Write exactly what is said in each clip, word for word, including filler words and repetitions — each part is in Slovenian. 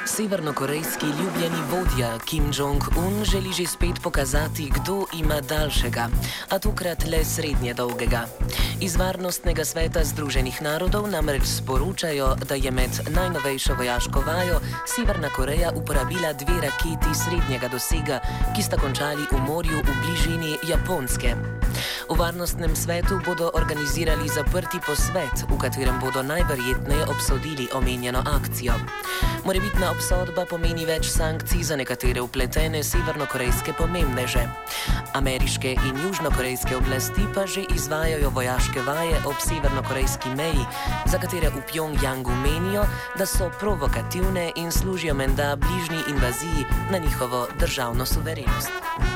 Severnokorejski ljubljeni vodja Kim Jong-un želi že spet pokazati, kdo ima daljšega, a tokrat le srednje dolgega. Iz Varnostnega sveta Združenih narodov namreč sporočajo, da je med najnovejšo vojaško vajo Severna Koreja uporabila dve raketi srednjega dosega, ki sta končali v morju v bližini Japonske. V Varnostnem svetu bodo organizirali zaprti posvet, v katerem bodo najverjetneje obsodili omenjeno akcijo. Morebitna obsodba pomeni več sankcij za nekatere vpletene severnokorejske pomembneže. Ameriške in južnokorejske oblasti pa že izvajajo vojaške vaje ob severnokorejski meji, za katere v Pjongjangu menijo, da so provokativne in služijo menda bližnji invaziji na njihovo državno suverenost.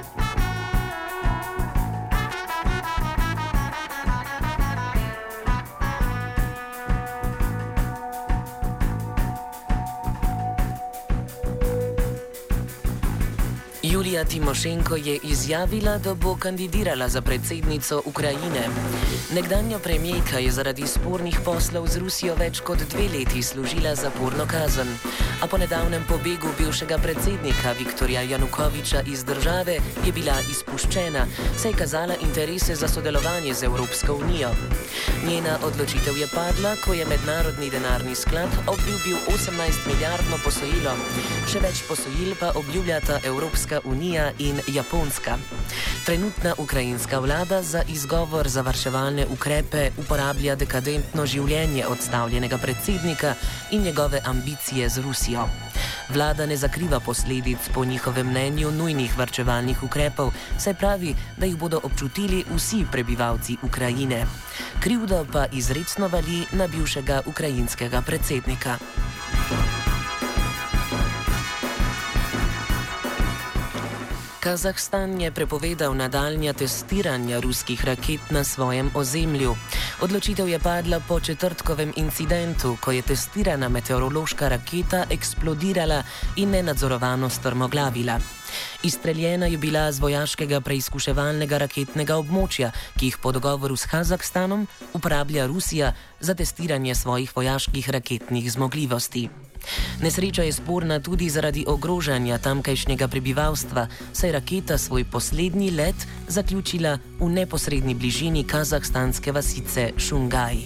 Julija Timošenko je izjavila, da bo kandidirala za predsednico Ukrajine. Nekdanja premijerka je zaradi spornih poslov z Rusijo več kot dve leti služila zaporno kazen, a po nedavnem pobegu bivšega predsednika Viktorja Janukoviča iz države je bila izpuščena, saj je kazala interese za sodelovanje z Evropsko unijo. Njena odločitev je padla, ko je Mednarodni denarni sklad obljubil osemnajst milijardno posojilo. Še več posojil pa obljubljata Evropska unija in Japonska. Trenutna ukrajinska vlada za izgovor za varčevalne ukrepe uporablja dekadentno življenje odstavljenega predsednika in njegove ambicije z Rusijo. Vlada ne zakriva posledic po njihovem mnenju nujnih varčevalnih ukrepov, saj pravi, da jih bodo občutili vsi prebivalci Ukrajine. Krivdo pa izrecno vali na bivšega ukrajinskega predsednika. Kazahstan je prepovedal nadaljnja testiranja ruskih raket na svojem ozemlju. Odločitev je padla po četrtkovem incidentu, ko je testirana meteorološka raketa eksplodirala in nenadzorovano strmoglavila. Izstreljena je bila z vojaškega preizkuševalnega raketnega območja, ki jih po dogovoru s Kazahstanom uporablja Rusija za testiranje svojih vojaških raketnih zmogljivosti. Nesreča je sporna tudi zaradi ogrožanja tamkajšnjega prebivalstva, saj raketa svoj poslednji let zaključila v neposredni bližini kazahstanske vasice Šungaj.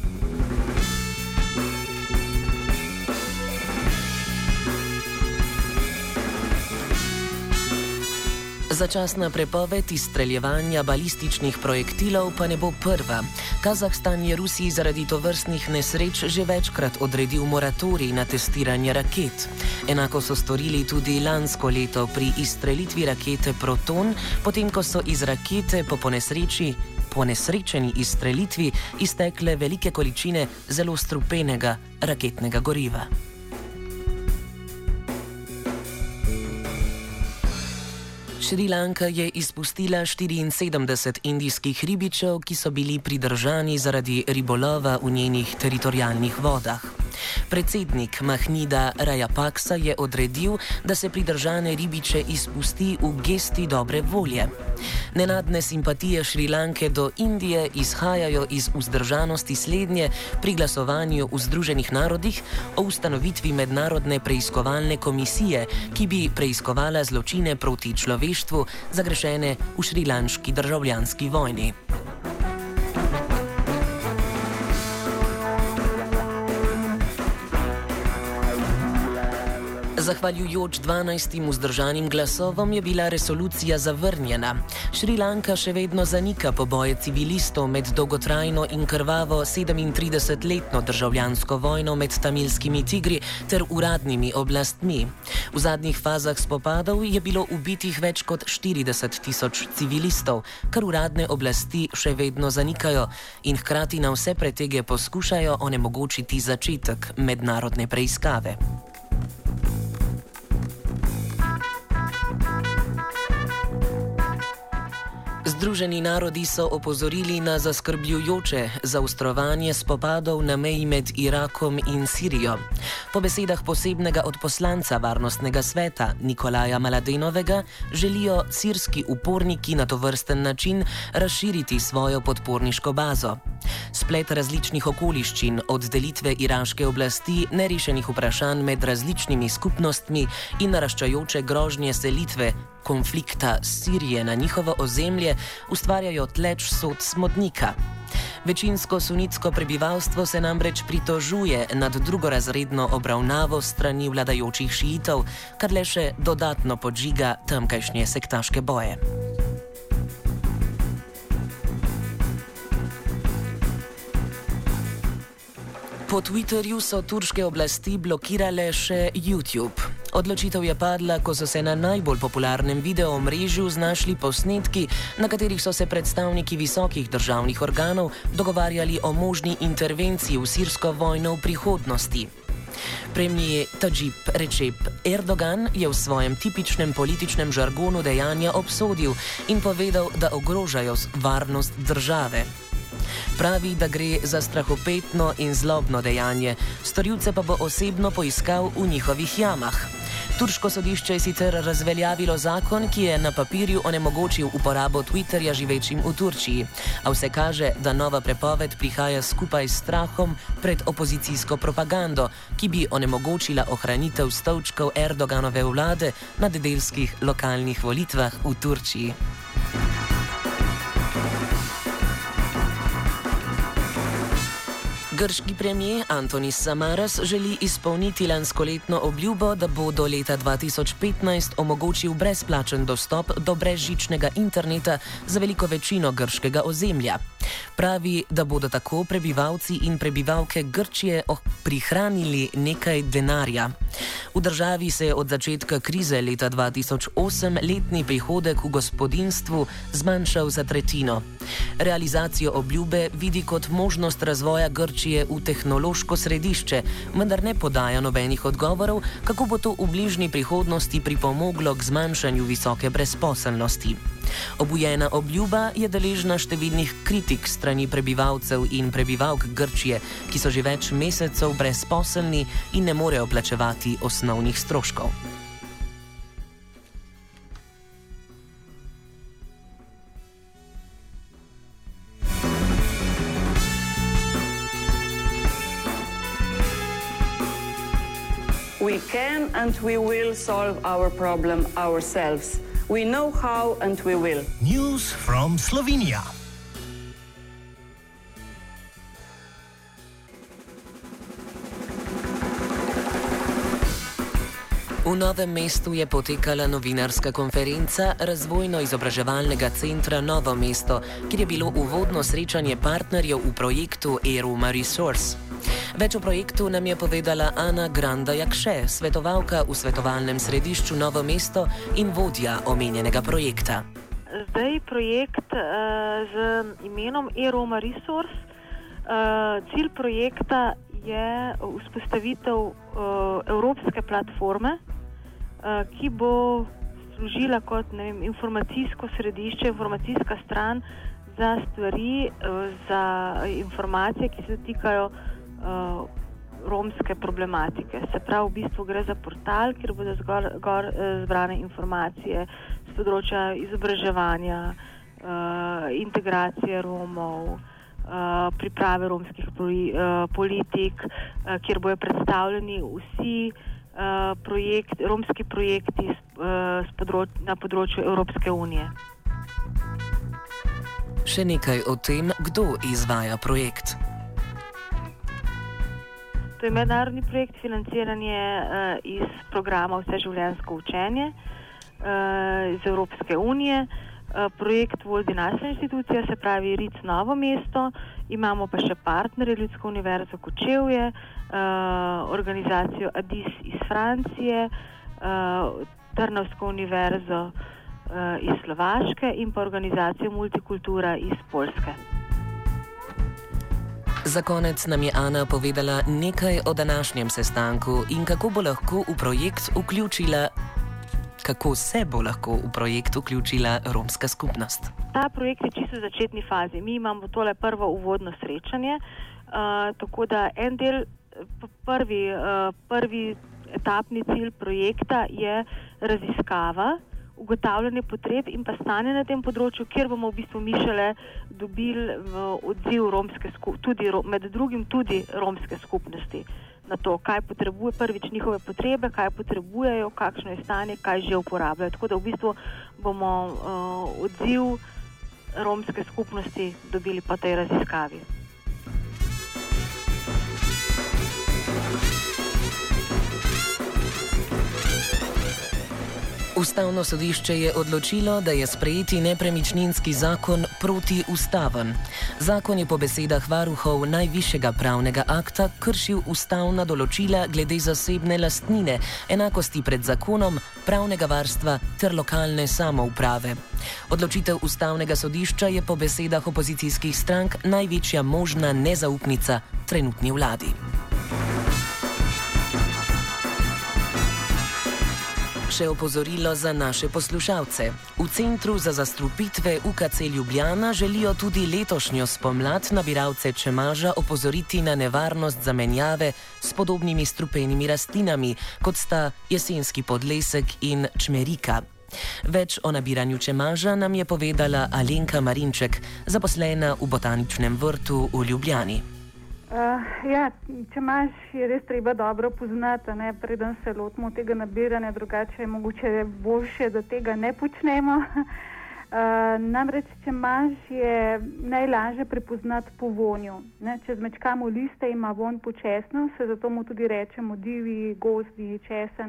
Začasna prepoved izstreljevanja balističnih projektilov pa ne bo prva. Kazahstan je Rusiji zaradi tovrstnih nesreč že večkrat odredil moratorij na testiranje raket. Enako so storili tudi lansko leto pri izstrelitvi rakete Proton, potem ko so iz rakete po ponesreči, ponesrečeni izstrelitvi iztekle velike količine zelo strupenega raketnega goriva. Šrilanka je izpustila štiriinsedemdeset indijskih ribičev, ki so bili pridržani zaradi ribolova v njenih teritorialnih vodah. Predsednik Mahnida Rajapaksa je odredil, da se pridržane ribiče izpusti v gesti dobre volje. Nenadne simpatije Šrilanke do Indije izhajajo iz vzdržanosti slednje pri glasovanju v Združenih narodih o ustanovitvi mednarodne preiskovalne komisije, ki bi preiskovala zločine proti človeštvu zagrešene v šrilanški državljanski vojni. Zahvaljujoč dvanajstim vzdržanim glasovom je bila resolucija zavrnjena. Šrilanka še vedno zanika poboje civilistov med dolgotrajno in krvavo sedemintridesetletno državljansko vojno med tamilskimi tigri ter uradnimi oblastmi. V zadnjih fazah spopadov je bilo ubitih več kot štirideset tisoč civilistov, kar uradne oblasti še vedno zanikajo in hkrati na vse pretege poskušajo onemogočiti začetek mednarodne preiskave. Združeni narodi so opozorili na zaskrbljujoče zaostrovanje spopadov na meji med Irakom in Sirijo. Po besedah posebnega odposlanca Varnostnega sveta Nikolaja Maladenovega želijo sirski uporniki na tovrsten način razširiti svojo podporniško bazo. Splet različnih okoliščin, od delitve iraške oblasti, nerešenih vprašanj med različnimi skupnostmi in naraščajoče grožnje selitve konflikta Sirije na njihovo ozemlje ustvarjajo tleč sod smodnika. Večinsko sunitsko prebivalstvo se namreč pritožuje nad drugorazredno obravnavo strani vladajočih šiitov, kar le še dodatno podžiga tamkajšnje sektaške boje. Po Twitterju so turške oblasti blokirale še YouTube. Odločitev je padla, ko so se na najbolj popularnem videoomrežju znašli posnetki, na katerih so se predstavniki visokih državnih organov dogovarjali o možni intervenciji v sirsko vojno v prihodnosti. Premijer Tadžip Recep Erdogan je v svojem tipičnem političnem žargonu dejanja obsodil in povedal, da ogrožajo varnost države. Pravi, da gre za strahopetno in zlobno dejanje, storilce pa bo osebno poiskal v njihovih jamah. Turško sodišče je sicer razveljavilo zakon, ki je na papirju onemogočil uporabo Twitterja živečim v Turčiji, a vse kaže, da nova prepoved prihaja skupaj s strahom pred opozicijsko propagando, ki bi onemogočila ohranitev stolčkov Erdoganove vlade na nedeljskih lokalnih volitvah v Turčiji. Grški premijer Antonis Samaras želi izpolniti lanskoletno obljubo, da bo do leta dva tisoč petnajst omogočil brezplačen dostop do brezžičnega interneta za veliko večino grškega ozemlja. Pravi, da bodo tako prebivalci in prebivalke Grčije prihranili nekaj denarja. V državi se je od začetka krize leta dva tisoč osem letni prihodek v gospodinjstvu zmanjšal za tretjino. Realizacijo obljube vidi kot možnost razvoja Grčije v tehnološko središče, vendar ne podaja nobenih odgovorov, kako bo to v bližnji prihodnosti pripomoglo k zmanjšanju visoke brezposelnosti. Obujena obljuba je deležna številnih kritik strani prebivalcev in prebivalk Grčije, ki so že več mesecev brezposelni in ne morejo plačevati osnovnih stroškov. We can and we will solve our problem ourselves. We know how and we will. News from Slovenia. V Novem mestu je potekala novinarska konferenca Razvojno-izobraževalnega centra Novo mesto, kjer je bilo uvodno srečanje partnerjev v projektu Eruma Resource. Več o projektu nam je povedala Ana Granda Jakše, svetovalka v svetovalnem središču Novo mesto in vodja omenjenega projekta. Zdaj projekt uh, z imenom Eruma Resource. Uh, cilj projekta je vzpostavitev uh, evropske platforme, uh, ki bo služila kot ne vem, informacijsko središče, informacijska stran za stvari, uh, za informacije, ki se dotikajo uh, romske problematike. Se pravi, v bistvu gre za portal, kjer bodo zgor, gor, uh, zbrane informacije z področja izobraževanja, uh, integracije Romov, Uh, priprave romskih uh, politik, uh, kjer bojo predstavljeni vsi uh, projekt, romski projekti s, uh, s področ, na področju Evropske unije. Še nekaj o tem, kdo izvaja projekt. To je mednarodni projekt financiranje uh, iz programa Vseživljenjsko učenje uh, iz Evropske unije. Projekt vodi naša institucija, se pravi R I C Novo mesto, imamo pa še partnerje Ljudsko univerzo Kočevje, uh, organizacijo A D I S iz Francije, uh, Trnovsko univerzo uh, iz Slovaške in pa organizacijo Multikultura iz Poljske. Za konec nam je Ana povedala nekaj o današnjem sestanku in kako bo lahko v projekt vključila Kako se bo lahko v projekt vključila romska skupnost? ta projekt je čisto v začetni fazi. Mi imamo tole prvo uvodno srečanje, uh, tako da en del, prvi, uh, prvi etapni cilj projekta je raziskava, ugotavljanje potreb in pa stanje na tem področju, kjer bomo v bistvu mi šele dobili odziv romske skupnosti, tudi med drugim tudi romske skupnosti na to, kaj potrebuje prvič njihove potrebe, kaj potrebujejo, kakšno je stanje, kaj že uporabljajo. Tako da v bistvu bomo uh, odziv romske skupnosti dobili po tej raziskavi. Ustavno sodišče je odločilo, da je sprejeti nepremičninski zakon protiustaven. Zakon je po besedah varuhov najvišjega pravnega akta kršil ustavna določila glede zasebne lastnine, enakosti pred zakonom, pravnega varstva ter lokalne samouprave. Odločitev ustavnega sodišča je po besedah opozicijskih strank največja možna nezaupnica trenutni vladi. Še opozorilo za naše poslušalce. V Centru za zastrupitve U K C Ljubljana želijo tudi letošnjo spomlad nabiralce čemaža opozoriti na nevarnost zamenjave s podobnimi strupenimi rastlinami, kot sta jesenski podlesek in čmerika. Več o nabiranju čemaža nam je povedala Alenka Marinček, zaposlena v Botaničnem vrtu v Ljubljani. Uh, ja, čemaž je res treba dobro poznati, ne, preden se lotimo tega nabiranja, drugače je mogoče boljše, da tega ne počnemo. Uh, namreč čemaž je najlažje prepoznati po vonju. Ne. Če zmečkamo liste, ima vonj po česnu, se zato mu tudi rečemo divji, gozdi, česen.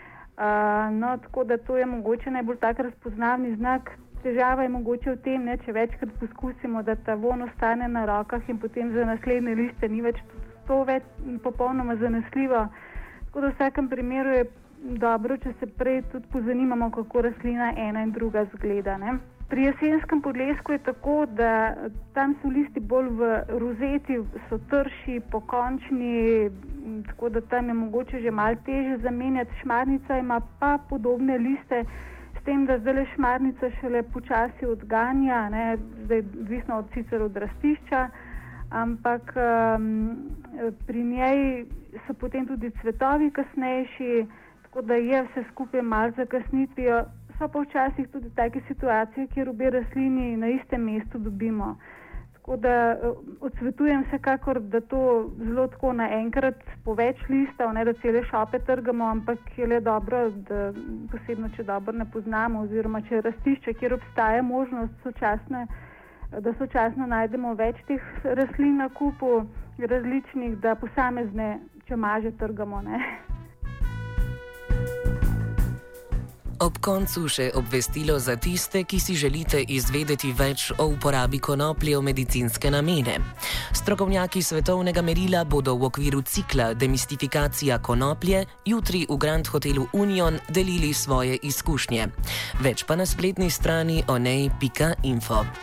Uh, no, tako da to je mogoče najbolj tak razpoznavni znak. Težava je mogoče v tem, ne, če večkrat poskusimo, da ta von ostane na rokah in potem za naslednje liste ni več to več popolnoma zanesljivo. Tako da v vsakem primeru je dobro, če se prej tudi pozanimamo, kako rastlina ena in druga zgleda. Ne. Pri jesenskem podlesku je tako, da tam so listi bolj v rozeti, so trši, pokončni, tako da tam je mogoče že malo težje zamenjati. Šmarnica ima pa podobne liste, s tem, da zdaj le šmarnica šele počasi odganja, ne, zdaj odvisno od sicer od rastišča, ampak um, pri njej so potem tudi cvetovi kasnejši, tako da je vse skupaj malo zakasnitvijo. So pa včasih tudi take situacije, kjer obe rastlini na istem mestu dobimo. Tako da odsvetujem vsekakor, da to zelo tako naenkrat po več listov, ne da cele šope trgamo, ampak je le dobro, da posebno, če dobro ne poznamo oziroma če je rastišče, kjer obstaja možnost sočasne, da sočasno najdemo več teh rastlin na kupu različnih, da posamezne čemaže trgamo, ne. Ob koncu še obvestilo za tiste, ki si želite izvedeti več o uporabi konoplje v medicinske namene. Strokovnjaki svetovnega merila bodo v okviru cikla Demistifikacija konoplje jutri v Grand Hotelu Union delili svoje izkušnje. Več pa na spletni strani onej pika info.